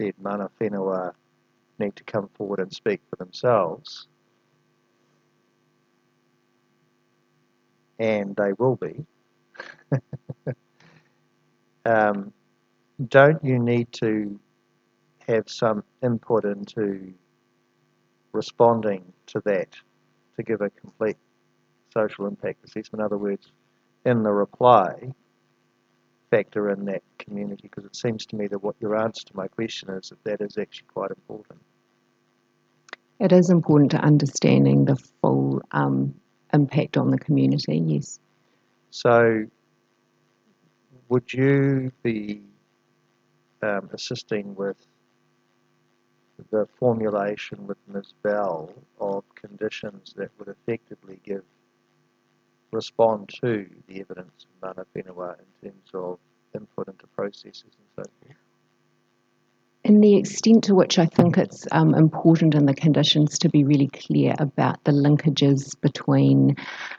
said, mana whenua need to come forward and speak for themselves, and they will be, don't you need to have some input into responding to that to give a complete social impact assessment? In other words, in the reply, factor in that community, because it seems to me that what your answer to my question is that is actually quite important. It is important to understanding the full impact on the community, yes. So would you be assisting with the formulation with Ms. Bell of conditions that would effectively respond to the evidence of mana whenua in terms of input into processes and so forth? In the extent to which I think it's important in the conditions to be really clear about the linkages between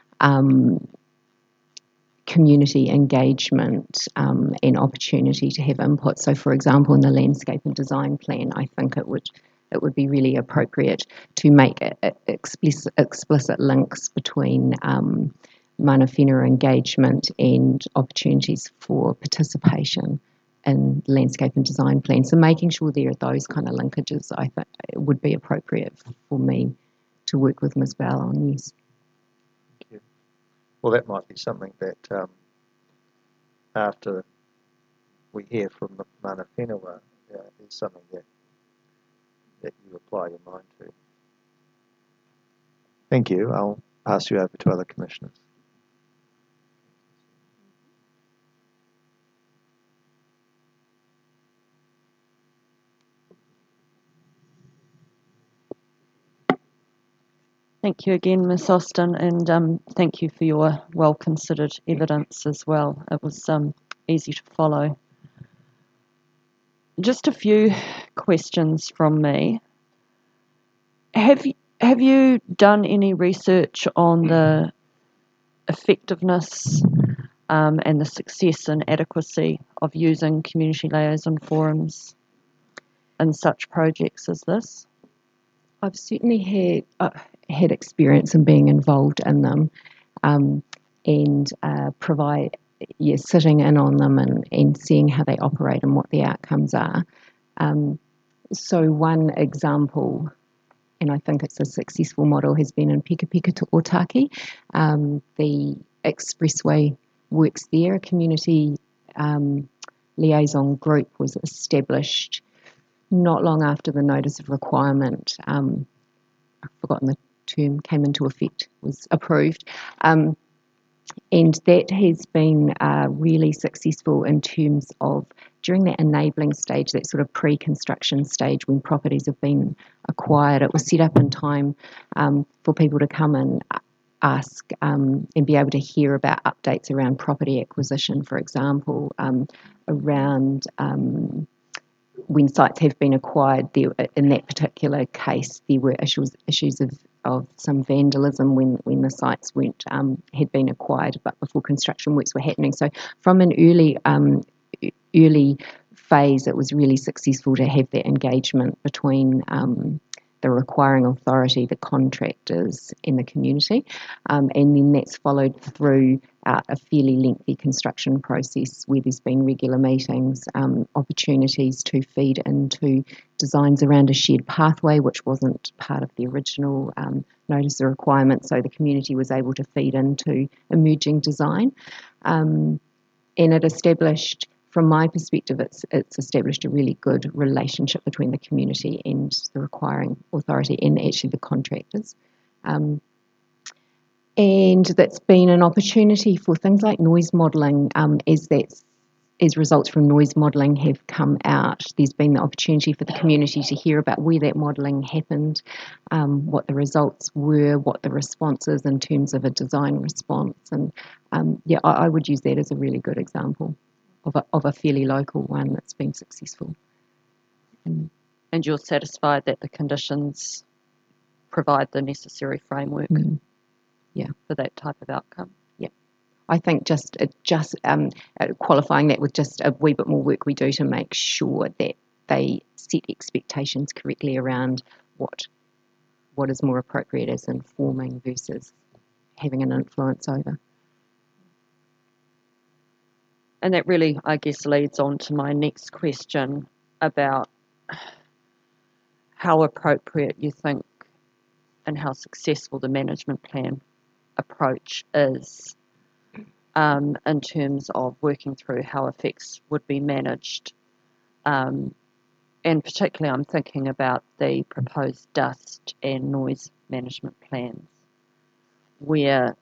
community engagement and opportunity to have input. So, for example, in the landscape and design plan, I think it would be really appropriate to make explicit links between mana whenua engagement and opportunities for participation in the landscape and design plan. So making sure there are those kind of linkages, I think it would be appropriate for me to work with Ms. Bell on, yes. Thank you. Well, that might be something that after we hear from the mana whenua, is something that you apply your mind to. Thank you. I'll pass you over to other commissioners. Thank you again, Ms. Austin, and thank you for your well-considered evidence as well. It was easy to follow. Just a few questions from me. Have you done any research on the effectiveness and the success and adequacy of using community liaison forums in such projects as this? I've certainly had experience in being involved in them and sitting in on them and seeing how they operate and what the outcomes are. So one example, and I think it's a successful model, has been in Pekapeka to Otaki. The expressway works there. A community liaison group was established not long after the notice of requirement, I've forgotten the term, came into effect, was approved. And that has been really successful in terms of during that enabling stage, that sort of pre-construction stage when properties have been acquired. It was set up in time for people to come and ask and be able to hear about updates around property acquisition, for example, around when sites have been acquired. In that particular case, there were issues of some vandalism when the sites had been acquired, but before construction works were happening. So from an early phase, it was really successful to have that engagement between the requiring authority, the contractors, and the community. And then that's followed through a fairly lengthy construction process where there's been regular meetings, opportunities to feed into designs around a shared pathway, which wasn't part of the original notice of requirement, so the community was able to feed into emerging design. And it established, from my perspective, it's established a really good relationship between the community and the requiring authority and actually the contractors. And that's been an opportunity for things like noise modelling. As results from noise modelling have come out, there's been the opportunity for the community to hear about where that modelling happened, what the results were, what the response is in terms of a design response. And I would use that as a really good example of a fairly local one that's been successful. And you're satisfied that the conditions provide the necessary framework for that type of outcome? Yeah. I think just qualifying that with just a wee bit more work we do to make sure that they set expectations correctly around what is more appropriate as informing versus having an influence over. And that really, I guess, leads on to my next question about how appropriate you think and how successful the management plan approach is in terms of working through how effects would be managed. And particularly I'm thinking about the proposed dust and noise management plans, where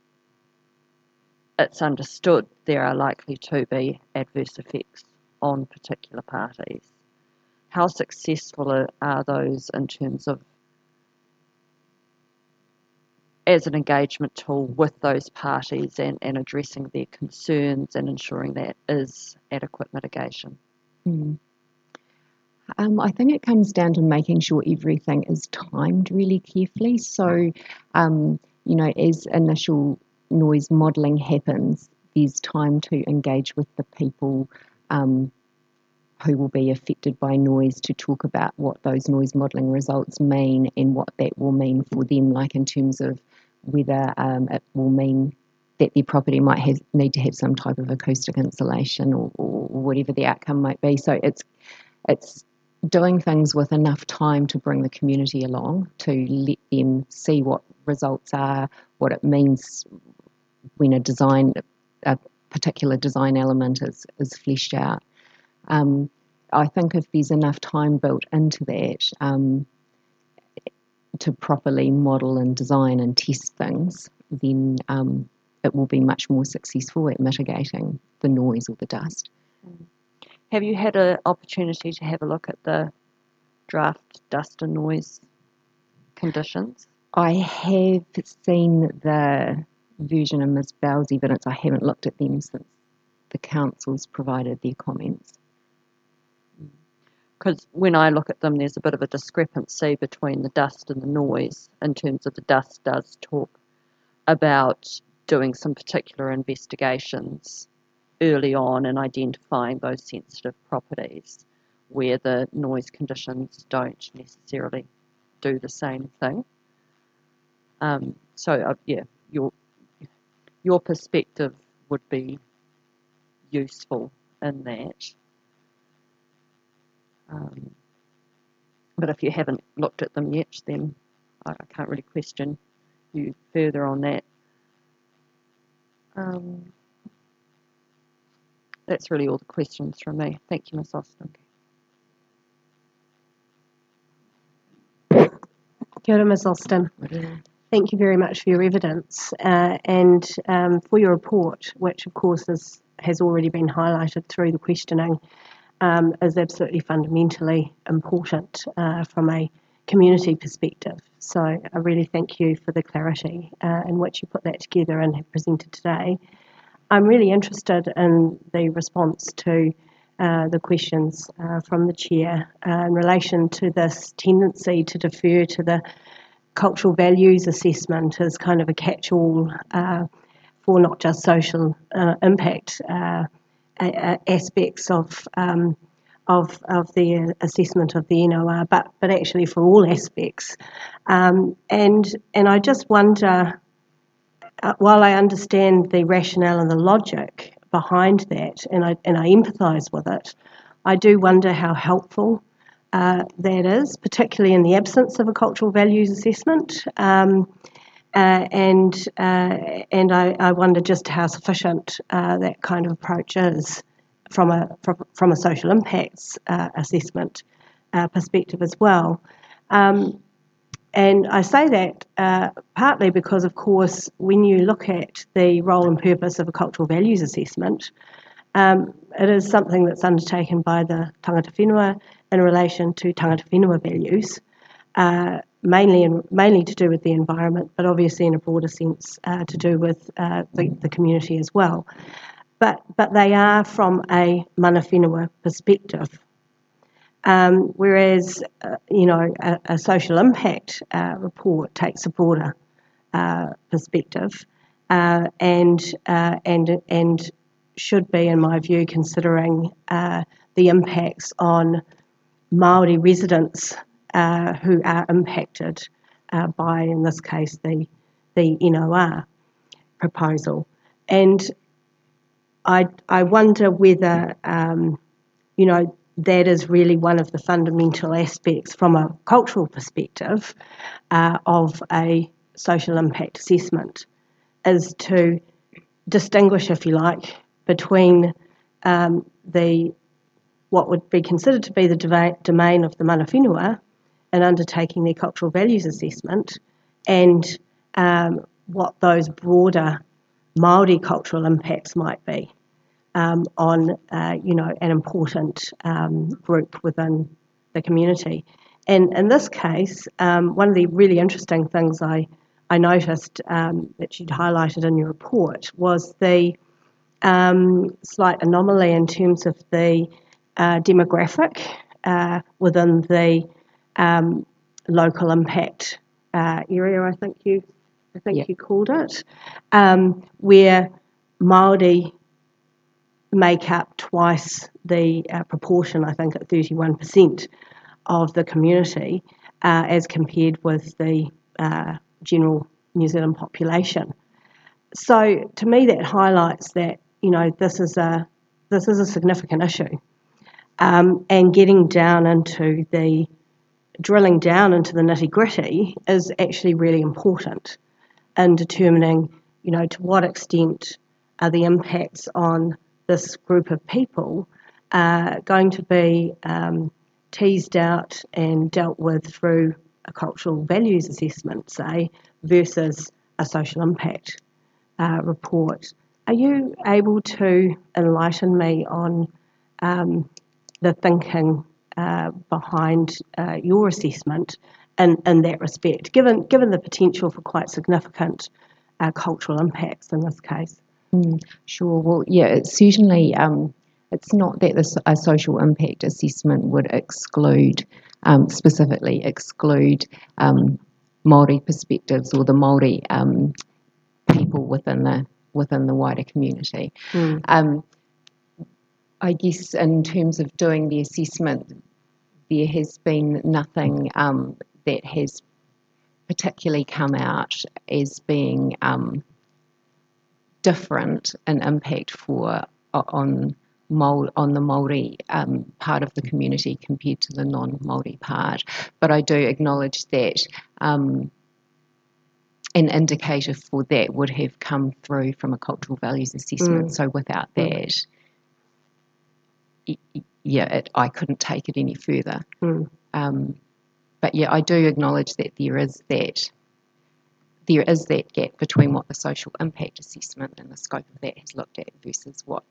it's understood there are likely to be adverse effects on particular parties. How successful are those in terms of as an engagement tool with those parties and addressing their concerns and ensuring that is adequate mitigation? I think it comes down to making sure everything is timed really carefully. So, as initial noise modelling happens, there's time to engage with the people who will be affected by noise to talk about what those noise modelling results mean and what that will mean for them, like in terms of whether it will mean that their property might need to have some type of acoustic insulation or whatever the outcome might be. So it's doing things with enough time to bring the community along, to let them see what results are, what it means when a particular design element is fleshed out. I think if there's enough time built into that to properly model and design and test things, then it will be much more successful at mitigating the noise or the dust. Have you had an opportunity to have a look at the draft dust and noise conditions? I have seen the version of Ms. Bell's evidence. I haven't looked at them since the council's provided their comments. Because when I look at them, there's a bit of a discrepancy between the dust and the noise. In terms of the dust does talk about doing some particular investigations early on and identifying those sensitive properties, where the noise conditions don't necessarily do the same thing. Your perspective would be useful in that. But if you haven't looked at them yet, then I can't really question you further on that. That's really all the questions from me. Thank you, Ms. Austin. Kia ora, Ms. Austin. Thank you very much for your evidence and for your report, which of course has already been highlighted through the questioning, is absolutely fundamentally important from a community perspective. So I really thank you for the clarity in which you put that together and have presented today. I'm really interested in the response to the questions from the Chair in relation to this tendency to defer to the cultural values assessment as kind of a catch-all for not just social impact aspects of the assessment of the NOR, but actually for all aspects. And I just wonder, while I understand the rationale and the logic behind that, and I empathise with it, I do wonder how helpful that is, particularly in the absence of a cultural values assessment. And I wonder just how sufficient that kind of approach is from a social impacts assessment perspective as well. And I say that partly because, of course, when you look at the role and purpose of a cultural values assessment, it is something that's undertaken by the tangata whenua in relation to tangata whenua values, mainly to do with the environment, but obviously in a broader sense to do with the community as well. But they are from a mana whenua perspective. Whereas, a social impact report takes a broader perspective and should be, in my view, considering the impacts on Māori residents who are impacted by, in this case, the NOR proposal. And I wonder whether, that is really one of the fundamental aspects from a cultural perspective of a social impact assessment, is to distinguish, if you like, between what would be considered to be the domain of the mana whenua in undertaking their cultural values assessment, and what those broader Māori cultural impacts might be on an important group within the community. And in this case, one of the really interesting things I noticed that you'd highlighted in your report was the slight anomaly in terms of the demographic within the local impact area. I think you called it, where Māori make up twice the proportion, I think at 31% of the community, as compared with the general New Zealand population. So to me, that highlights that this is a significant issue, and drilling down into the nitty-gritty is actually really important in determining, to what extent are the impacts on this group of people going to be teased out and dealt with through a cultural values assessment, say, versus a social impact report. Are you able to enlighten me on the thinking behind your assessment in that respect, given the potential for quite significant cultural impacts in this case? Sure. Well, yeah, it's certainly, it's not that a social impact assessment would specifically exclude Māori perspectives or the Māori people within the wider community. I guess in terms of doing the assessment, there has been nothing that has particularly come out as being different in impact on the Māori part of the community compared to the non-Māori part. But I do acknowledge that an indicator for that would have come through from a cultural values assessment. So without that, I couldn't take it any further. But yeah, I do acknowledge that there is that gap between what the social impact assessment and the scope of that has looked at versus what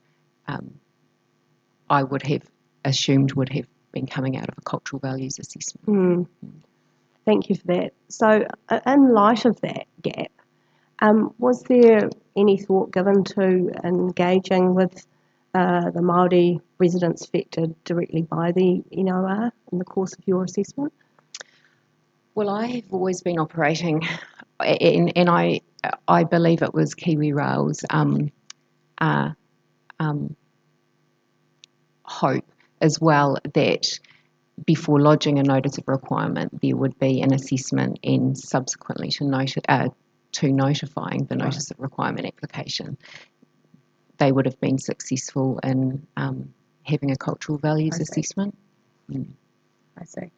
I would have assumed would have been coming out of a cultural values assessment. Thank you for that. So in light of that gap, was there any thought given to engaging with the Māori residents affected directly by the NOR in the course of your assessment? Well, I have always been operating, and I believe it was KiwiRail's hope as well that before lodging a notice of requirement, there would be an assessment and subsequently to notifying the notice of requirement application, they would have been successful in having a cultural values assessment. I see.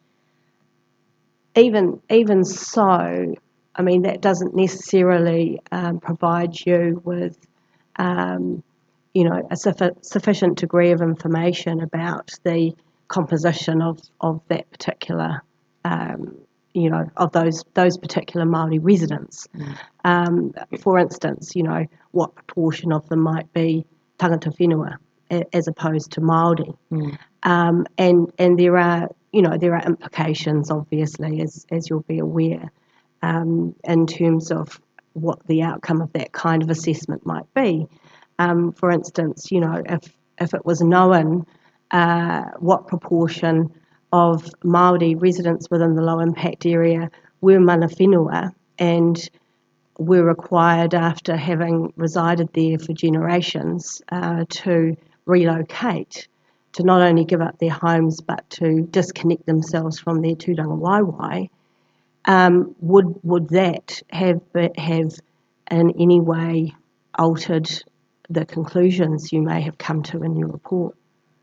Even so, I mean, that doesn't necessarily provide you with, a sufficient degree of information about the composition of that particular, of those particular Māori residents. For instance, what proportion of them might be tangata whenua as opposed to Māori. And there are implications, obviously, as you'll be aware, in terms of what the outcome of that kind of assessment might be. For instance, if it was known what proportion of Māori residents within the low impact area were mana whenua and were required, after having resided there for generations, to relocate, to not only give up their homes but to disconnect themselves from their tūranga waiwai, would that have in any way altered the conclusions you may have come to in your report?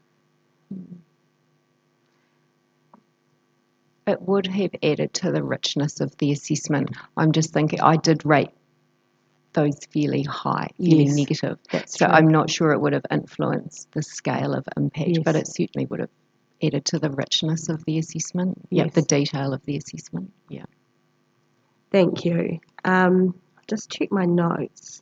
It would have added to the richness of the assessment. I'm just thinking, I did rate those fairly high, fairly Yes, negative. that's So true. I'm not sure it would have influenced the scale of impact, Yes. but it certainly would have added to the richness of the assessment. Yes. Yeah, the detail of the assessment. Yeah. Thank you. Just check my notes.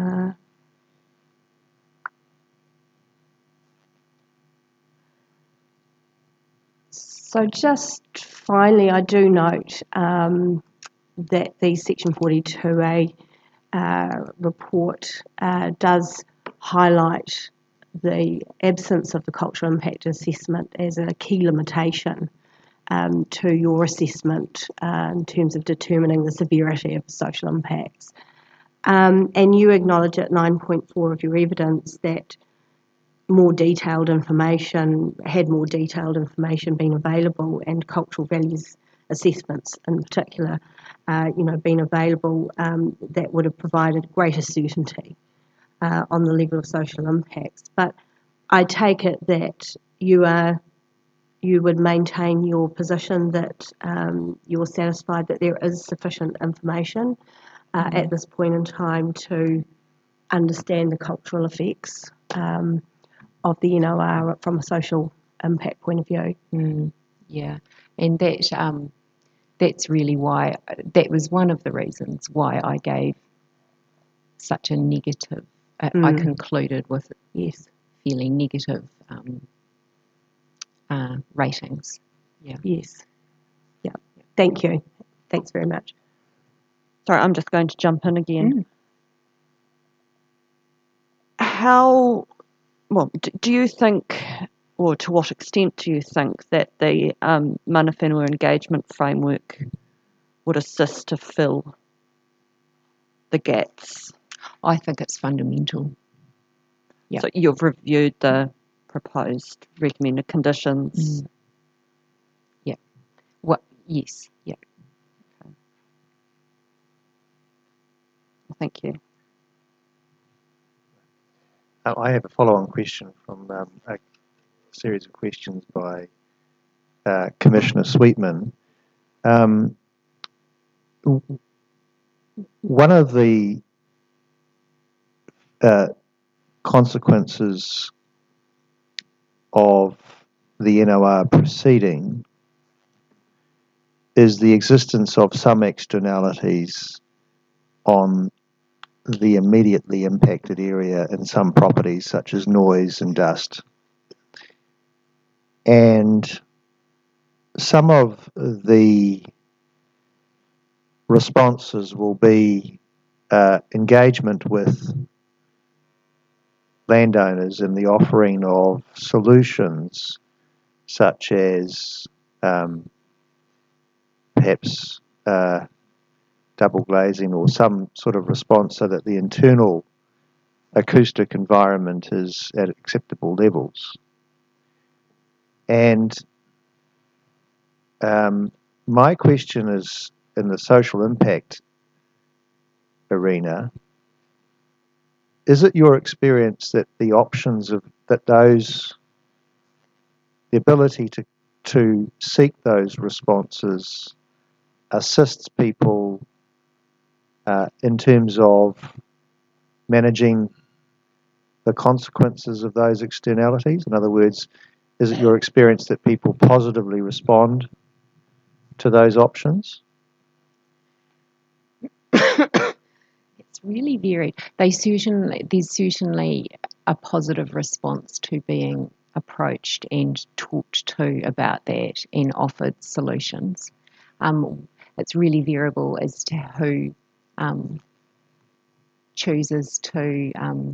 So just finally, I do note that the Section 42A report does highlight the absence of the cultural impact assessment as a key limitation to your assessment in terms of determining the severity of social impacts. And you acknowledge at 9.4 of your evidence that had more detailed information been available, and cultural values assessments in particular, been available, that would have provided greater certainty on the level of social impacts. But I take it that you would maintain your position that you're satisfied that there is sufficient information at this point in time to understand the cultural effects of the NOR from a social impact point of view. Yeah, and that's really why, that was one of the reasons why I gave such a negative, I concluded with Yes. fairly negative ratings. Yeah. Yes. Yeah. Thank you. Thanks very much. Sorry, I'm just going to jump in again. Do you think, or to what extent do you think that the mana whenua engagement framework would assist to fill the gaps? I think it's fundamental. Yeah. So you've reviewed the proposed recommended conditions. Yeah. What? Yes. Yeah. Okay. Thank you. I have a follow-on question from a series of questions by Commissioner Sweetman. One of the consequences of the NOR proceeding is the existence of some externalities on the immediately impacted area in some properties, such as noise and dust. And some of the responses will be engagement with landowners in the offering of solutions, such as perhaps double glazing or some sort of response so that the internal acoustic environment is at acceptable levels. And my question is, in the social impact arena, is it your experience that the options of the ability to seek those responses assists people in terms of managing the consequences of those externalities? In other words, is it your experience that people positively respond to those options? It's really varied. There's certainly a positive response to being approached and talked to about that and offered solutions. It's really variable as to who chooses to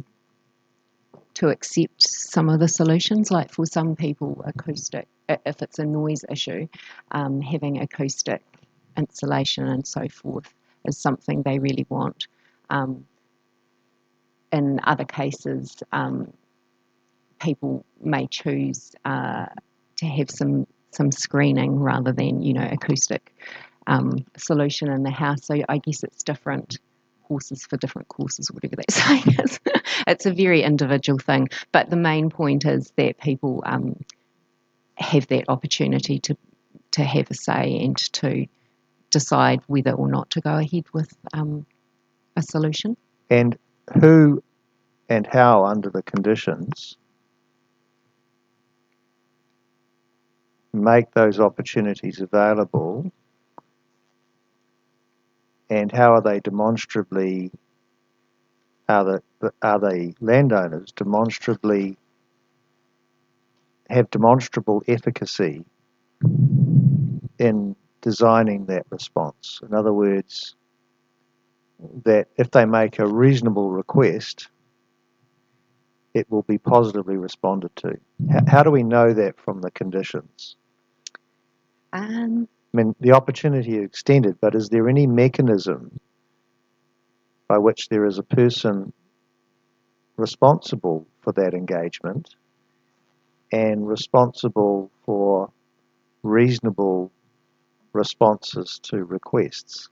accept some of the solutions. Like for some people, acoustic, if it's a noise issue, having acoustic insulation and so forth is something they really want. In other cases, people may choose to have some screening rather than, acoustic solution in the house. So I guess it's different horses for different courses, whatever that saying is. It's a very individual thing, but the main point is that people have that opportunity to have a say and to decide whether or not to go ahead with a solution. And who and how, under the conditions, make those opportunities available, and how are they demonstrably, are they landowners demonstrably have demonstrable efficacy in designing that response? In other words, that if they make a reasonable request, it will be positively responded to. How do we know that from the conditions? I mean, the opportunity is extended, but is there any mechanism by which there is a person responsible for that engagement and responsible for reasonable responses to requests?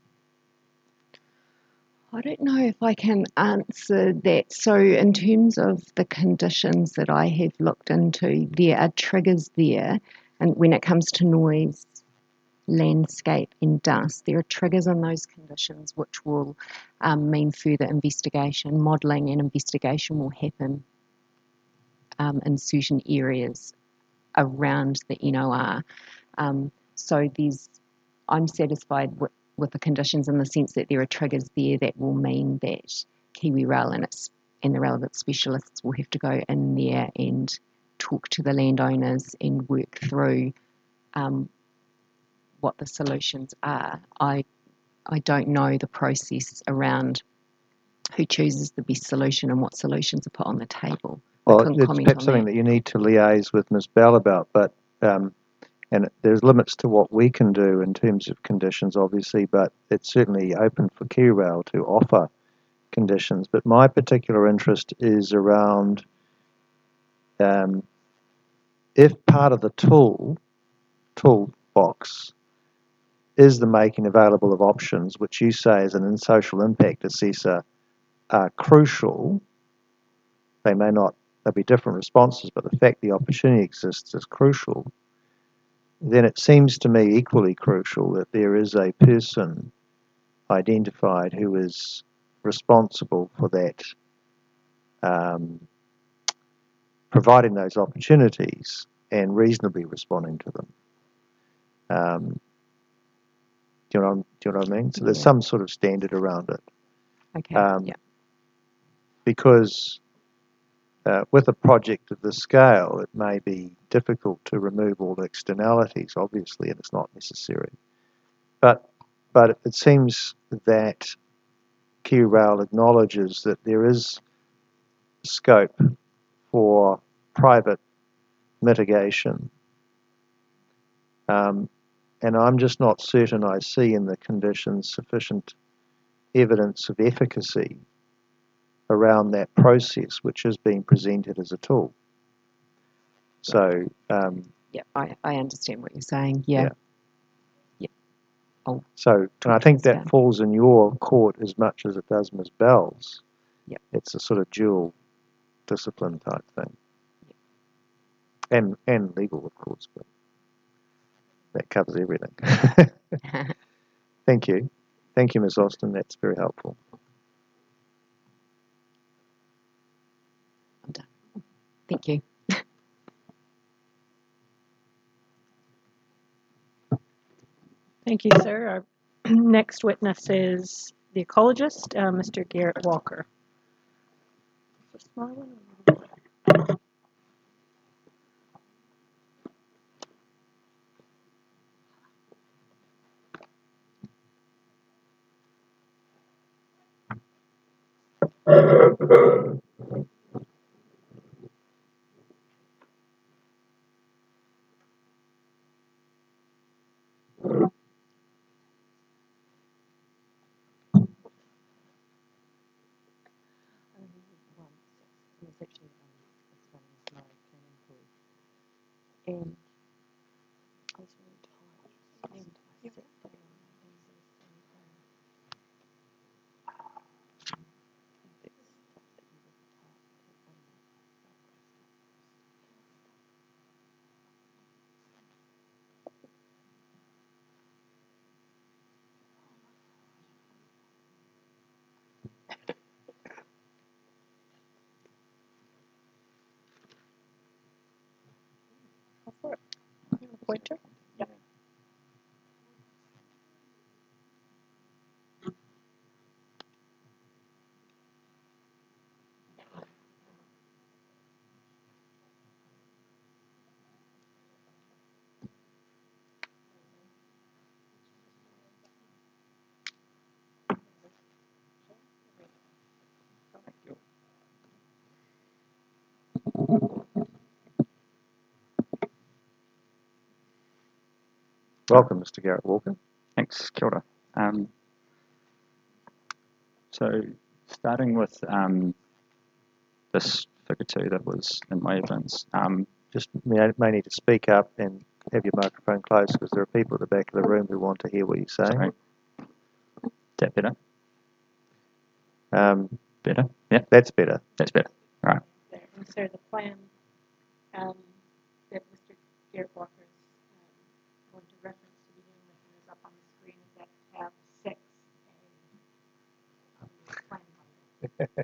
I don't know if I can answer that. So in terms of the conditions that I have looked into, there are triggers there. And when it comes to noise, landscape and dust, there are triggers in those conditions which will mean further investigation. Modelling and investigation will happen in certain areas around the NOR. So I'm satisfied with the conditions in the sense that there are triggers there that will mean that KiwiRail and the relevant specialists will have to go in there and talk to the landowners and work through what the solutions are. I don't know the process around who chooses the best solution and what solutions are put on the table. Well, it's perhaps something that you need to liaise with Ms. Bell about, but and there's limits to what we can do in terms of conditions, obviously, but it's certainly open for KiwiRail to offer conditions. But my particular interest is around if part of the toolbox is the making available of options, which you say as an social impact assessor are crucial. They'll be different responses, but the fact the opportunity exists is crucial. Then it seems to me equally crucial that there is a person identified who is responsible for that, providing those opportunities and reasonably responding to them. Do you know what I mean? So there's some sort of standard around it. Okay. Yeah. Because with a project of this scale, it may be difficult to remove all the externalities, obviously, and it's not necessary. But it seems that KiwiRail acknowledges that there is scope for private mitigation. And I'm just not certain I see in the conditions sufficient evidence of efficacy around that process, which is being presented as a tool. So, yeah, I understand what you're saying. Yeah. So, and I think that falls in your court as much as it does Ms. Bell's. Yeah. It's a sort of dual discipline type thing. Yeah. And legal, of course, but that covers everything. Thank you. Thank you, Ms. Austin. That's very helpful. I'm done. Thank you. Thank you, sir. Our next witness is the ecologist, Mr. Garrett Walker. and Pointer? Yeah. Welcome, Mr. Garrett Walker. Thanks, kia ora. So starting with this figure 2 that was in my evidence, Just may need to speak up and have your microphone close because there are people at the back of the room who want to hear what you're saying. sorry, is that better? Better? Yeah, That's better. that's better. Right. There. And so the plan that Mr. Garrett Walker is going to reference to begin with and is up on the screen is that tab 6 plan.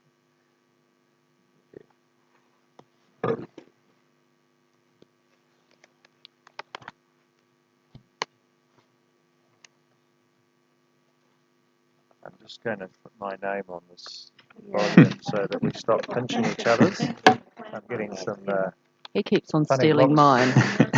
I'm just going to put my name on this volume so that we stop pinching each other's. I'm getting some he keeps on funny stealing looks. mine.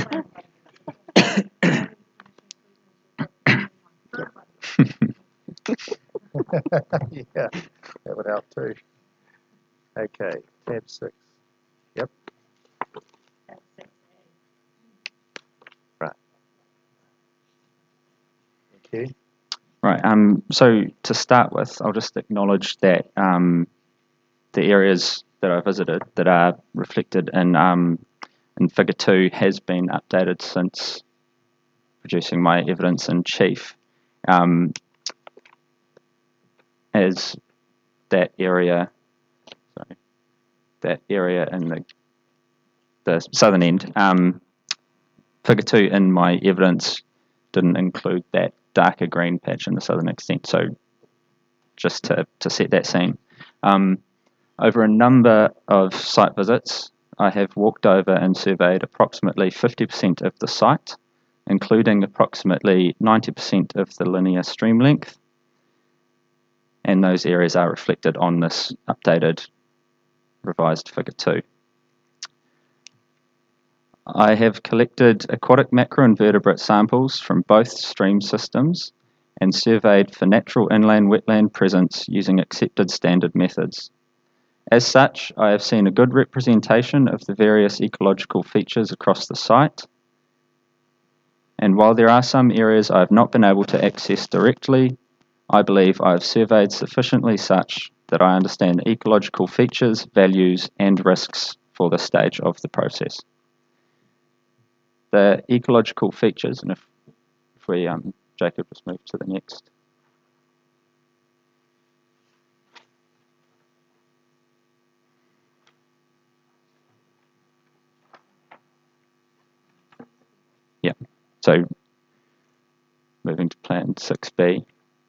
Yeah, that would help too. Okay, tab 6. Yep. Right. Thank you. Right. So to start with, I'll just acknowledge that the areas that I visited that are reflected in Figure 2 has been updated since producing my evidence in chief, as that area in the southern end. Figure 2 in my evidence didn't include that darker green patch in the southern extent. So just to set that scene. Over a number of site visits, I have walked over and surveyed approximately 50% of the site, including approximately 90% of the linear stream length, and those areas are reflected on this updated revised Figure 2. I have collected aquatic macroinvertebrate samples from both stream systems and surveyed for natural inland wetland presence using accepted standard methods. As such, I have seen a good representation of the various ecological features across the site, and while there are some areas I have not been able to access directly, I believe I have surveyed sufficiently such that I understand the ecological features, values, and risks for this stage of the process. The ecological features, and if we, Jacob, just move to the next. Yeah, so moving to Plan 6B.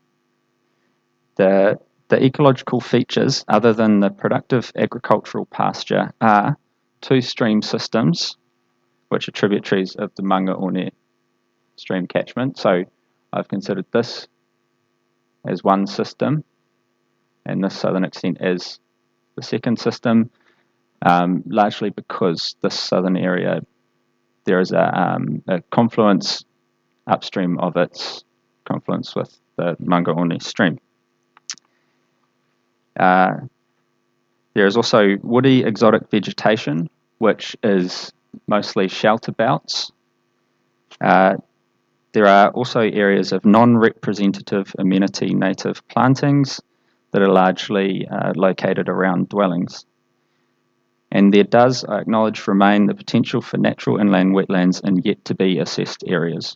The ecological features, other than the productive agricultural pasture, are 2 stream systems, which are tributaries of the Mangaone stream catchment. So I've considered this as one system, and this southern extent as the second system, largely because this southern area, there is a confluence upstream of its confluence with the Mangaone stream. There is also woody exotic vegetation, which is mostly shelter belts. There are also areas of non-representative amenity native plantings that are largely located around dwellings. and there does, I acknowledge, remain the potential for natural inland wetlands in yet to be assessed areas.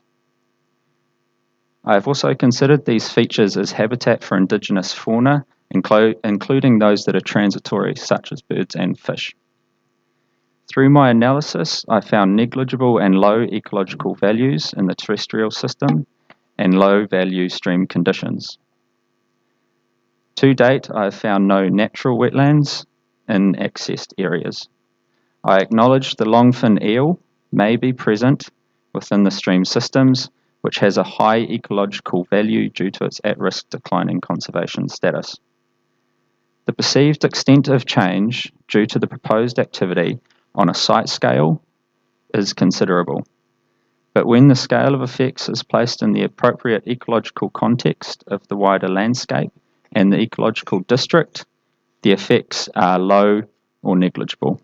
I have also considered these features as habitat for indigenous fauna, including those that are transitory, such as birds and fish. Through my analysis, I found negligible and low ecological values in the terrestrial system and low value stream conditions. To date, I have found no natural wetlands in accessed areas. I acknowledge the longfin eel may be present within the stream systems, which has a high ecological value due to its at-risk declining conservation status. The perceived extent of change due to the proposed activity on a site scale is considerable. But when the scale of effects is placed in the appropriate ecological context of the wider landscape and the ecological district, the effects are low or negligible.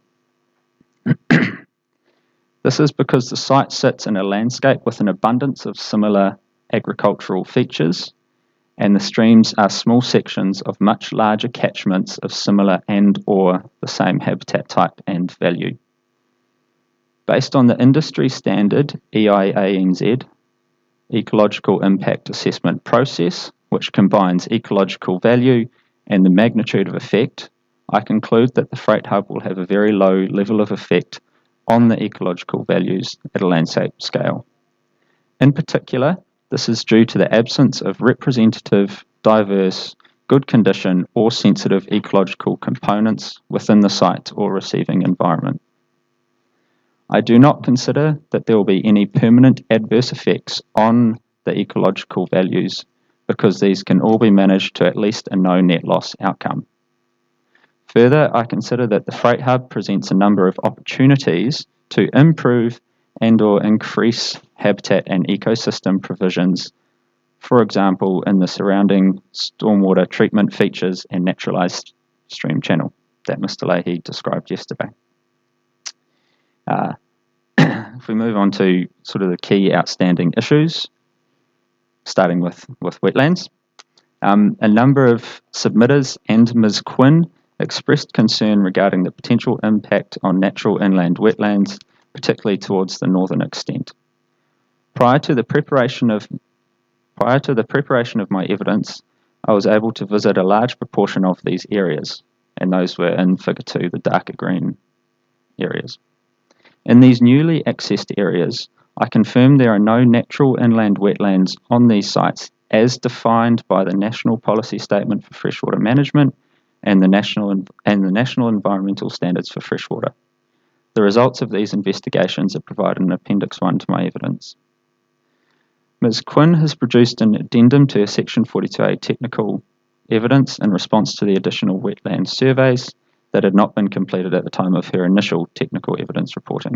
This is because the site sits in a landscape with an abundance of similar agricultural features, and the streams are small sections of much larger catchments of similar and/or the same habitat type and value. Based on the industry standard EIANZ ecological impact assessment process, which combines ecological value and the magnitude of effect, I conclude that the freight hub will have a very low level of effect on the ecological values at a landscape scale. In particular, this is due to the absence of representative, diverse, good condition or sensitive ecological components within the site or receiving environment. I do not consider that there will be any permanent adverse effects on the ecological values because these can all be managed to at least a no net loss outcome. Further, I consider that the freight hub presents a number of opportunities to improve and/or increase habitat and ecosystem provisions, for example, in the surrounding stormwater treatment features and naturalised stream channel that Mr. Leahy described yesterday. If we move on to sort of the key outstanding issues, starting with wetlands, a number of submitters and Ms. Quinn expressed concern regarding the potential impact on natural inland wetlands, particularly towards the northern extent. Prior to the preparation of my evidence, I was able to visit a large proportion of these areas, and those were in Figure 2, the darker green areas. In these newly accessed areas, I confirm there are no natural inland wetlands on these sites as defined by the National Policy Statement for Freshwater Management and the National Environmental Standards for Freshwater. The results of these investigations are provided in Appendix 1 to my evidence. Ms. Quinn has produced an addendum to her Section 42A technical evidence in response to the additional wetland surveys that had not been completed at the time of her initial technical evidence reporting.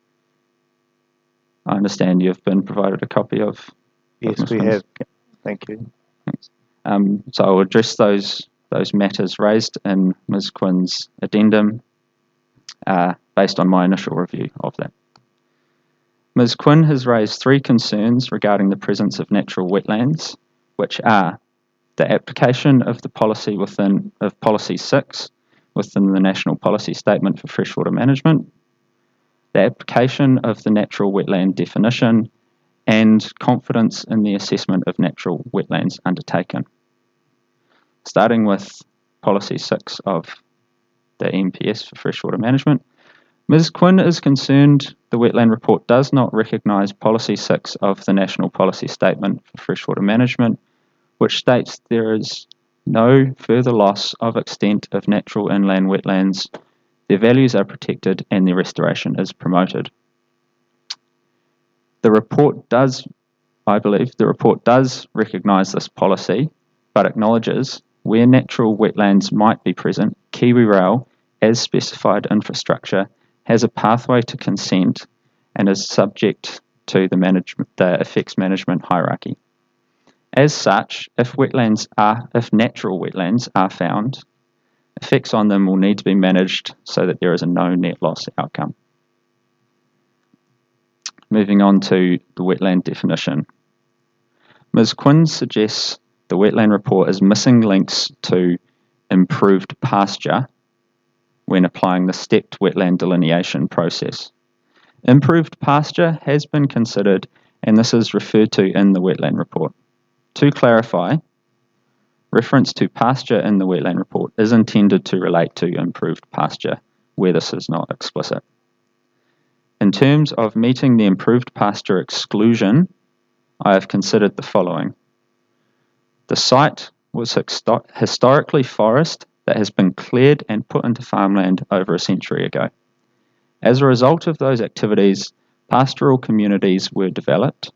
I understand you've been provided a copy of. Yes, we have. Thank you. Thanks. So I'll address those matters raised in Ms. Quinn's addendum based on my initial review of that. Ms. Quinn has raised three concerns regarding the presence of natural wetlands, which are the application of the policy of Policy 6 within the National Policy Statement for Freshwater Management, the application of the natural wetland definition, and confidence in the assessment of natural wetlands undertaken. Starting with Policy 6 of the NPS for Freshwater Management, Ms. Quinn is concerned the Wetland Report does not recognise Policy 6 of the National Policy Statement for Freshwater Management, which states there is no further loss of extent of natural inland wetlands, their values are protected and their restoration is promoted. I believe the report does recognise this policy, but acknowledges where natural wetlands might be present, KiwiRail, as specified infrastructure, has a pathway to consent and is subject to the effects management hierarchy. As such, if natural wetlands are found, effects on them will need to be managed so that there is a no net loss outcome. Moving on to the wetland definition. Ms. Quinn suggests the Wetland Report is missing links to improved pasture when applying the stepped wetland delineation process. Improved pasture has been considered, and this is referred to in the wetland report. To clarify, reference to pasture in the wetland report is intended to relate to improved pasture, where this is not explicit. In terms of meeting the improved pasture exclusion, I have considered the following. The site was historically forest that has been cleared and put into farmland over a century ago. As a result of those activities, pastoral communities were developed,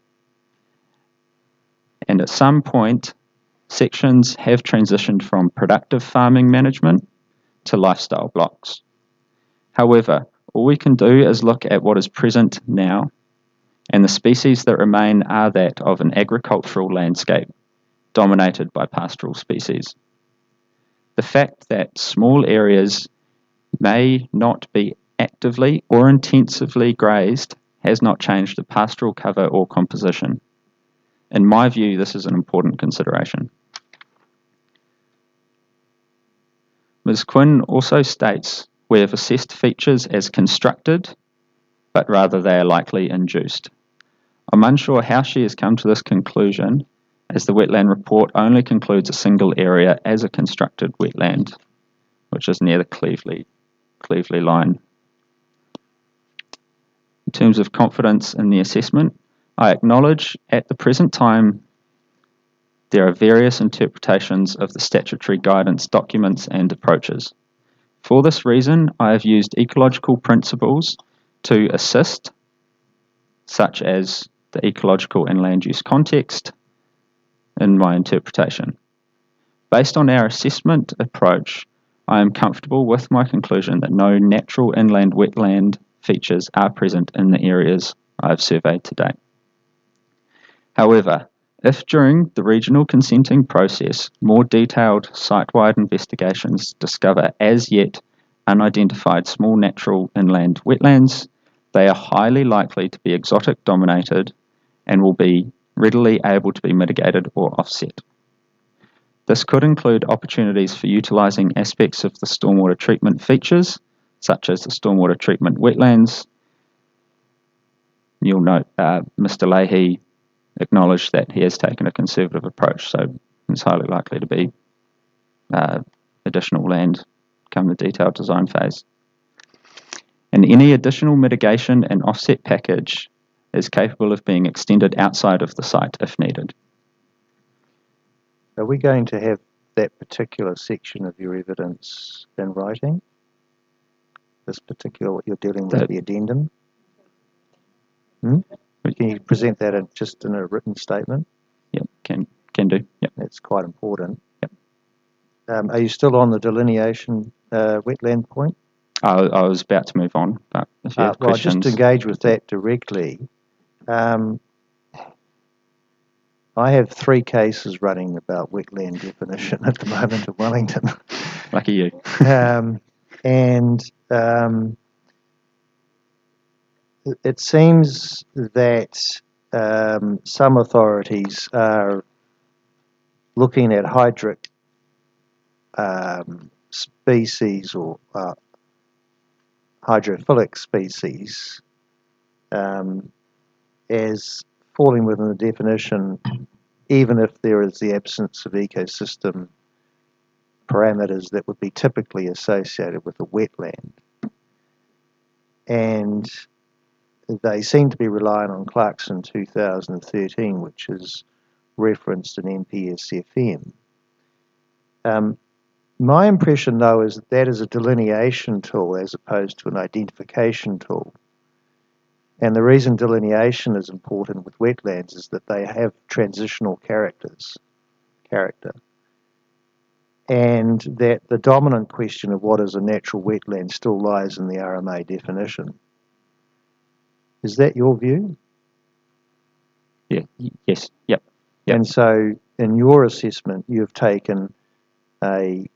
and at some point, sections have transitioned from productive farming management to lifestyle blocks. However, all we can do is look at what is present now, and the species that remain are that of an agricultural landscape dominated by pastoral species. The fact that small areas may not be actively or intensively grazed has not changed the pastoral cover or composition. In my view, this is an important consideration. Ms. Quinn also states, we have assessed features as constructed, but rather they are likely induced. I'm unsure how she has come to this conclusion, as the wetland report only concludes a single area as a constructed wetland, which is near the Cleveley line. In terms of confidence in the assessment, I acknowledge at the present time there are various interpretations of the statutory guidance documents and approaches. For this reason, I have used ecological principles to assist, such as the ecological and land use context, in my interpretation. Based on our assessment approach, I am comfortable with my conclusion that no natural inland wetland features are present in the areas I have surveyed to date. However, if during the regional consenting process more detailed site-wide investigations discover as yet unidentified small natural inland wetlands, they are highly likely to be exotic dominated and will be readily able to be mitigated or offset. This could include opportunities for utilising aspects of the stormwater treatment features, such as the stormwater treatment wetlands. You'll note Mr. Leahy acknowledged that he has taken a conservative approach, so it's highly likely to be additional land come the detailed design phase. And any additional mitigation and offset package is capable of being extended outside of the site if needed. Are we going to have that particular section of your evidence in writing? This particular, what you're dealing with, the addendum? Can you present that just in a written statement? Yep, can do. Yep. That's quite important. Yep. Are you still on the delineation wetland point? I was about to move on, but if you have questions... Just engage with that directly. I have 3 cases running about wetland definition at the moment in Wellington. Lucky you. It seems that some authorities are looking at hydric species or hydrophilic species as falling within the definition, even if there is the absence of ecosystem parameters that would be typically associated with a wetland. And they seem to be relying on Clarkson 2013, which is referenced in NPSFM. My impression, though, is that that is a delineation tool as opposed to an identification tool. And the reason delineation is important with wetlands is that they have transitional character. And that the dominant question of what is a natural wetland still lies in the RMA definition. Is that your view? Yeah. Yes. Yep. And so in your assessment, you've taken a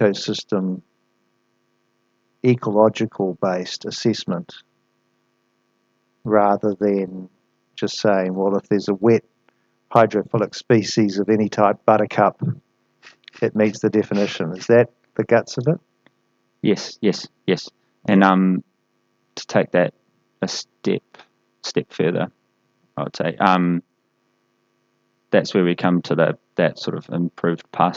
ecological-based assessment rather than just saying, well, if there's a wet hydrophilic species of any type, buttercup, it meets the definition. Is that the guts of it? Yes. And to take that a step further, I would say that's where we come to that sort of improved pass